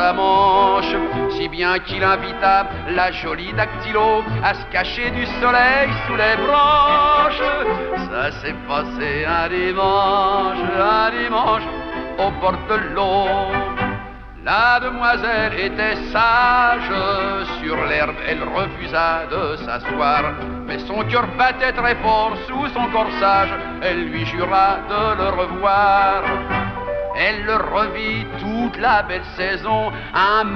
sa manche, si bien qu'il invita la jolie dactylo à se cacher du soleil sous les branches. Ça s'est passé un dimanche, au bord de l'eau. La demoiselle était sage, sur l'herbe elle refusa de s'asseoir, mais son cœur battait très fort sous son corsage, elle lui jura de le revoir. Elle le revit toute la belle saison, un